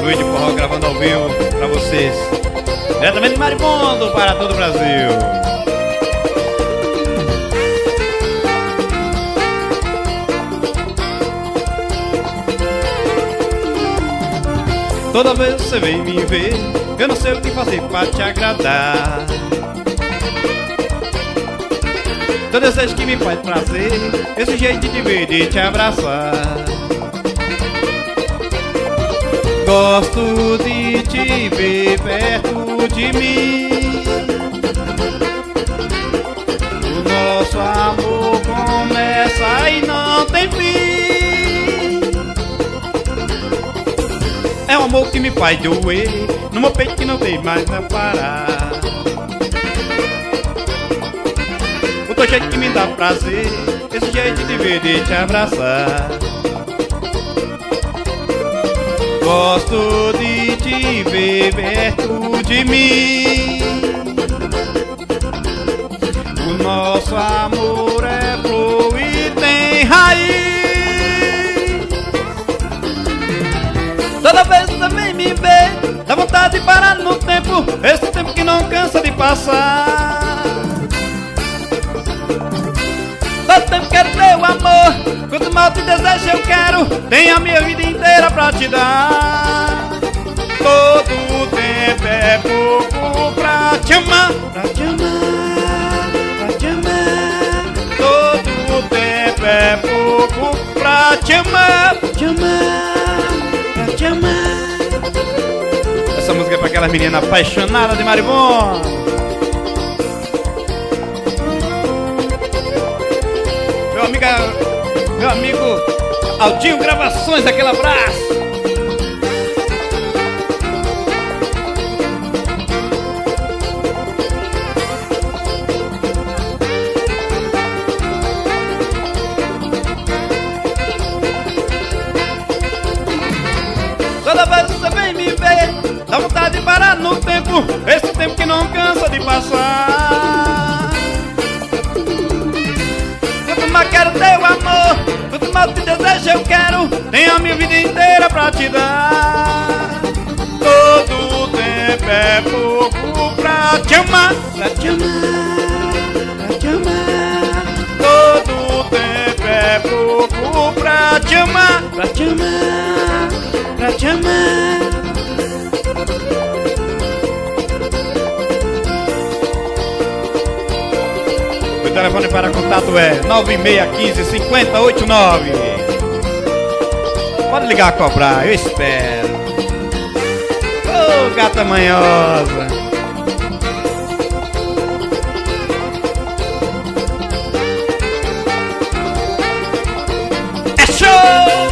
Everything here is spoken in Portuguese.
Luiz de Forró gravando ao vivo pra vocês, diretamente de Maribondo para todo o Brasil. Toda vez você vem me ver, eu não sei o que fazer pra te agradar. Teu desejo que me faz prazer, esse jeito de te ver, de te abraçar. Gosto de te ver perto de mim. O nosso amor começa e não tem fim. É um amor que me faz doer no meu peito que não tem mais pra parar. O teu jeito que me dá prazer, esse jeito de ver, de te abraçar. Gosto de te ver perto de mim. O nosso amor é flor e tem raiz. Toda vez que você vem me ver, dá vontade de parar no tempo, esse tempo que não cansa de passar. Todo tempo quero teu amor, quanto mal te desejo eu quero, tenho a minha vida inteira pra te dar. Todo tempo é pouco pra te amar, pra te amar, pra te amar. Todo tempo é pouco pra te amar, pra te amar, pra te amar. Essa música é pra aquelas meninas apaixonadas de Maribondo. Meu amigo Aldinho Gravações, aquele abraço. Toda vez que você vem me ver, dá vontade de parar no tempo, esse tempo que não cansa de passar. Quero teu amor, quanto mal te desejo eu quero, tenho a minha vida inteira pra te dar. Todo tempo é pouco pra te amar, pra te amar, pra te amar. Todo tempo é pouco pra te amar, pra te amar, pra te amar. O telefone para contato é 9615-5089. Pode ligar a cobrar, eu espero. Ô, gata manhosa. É show!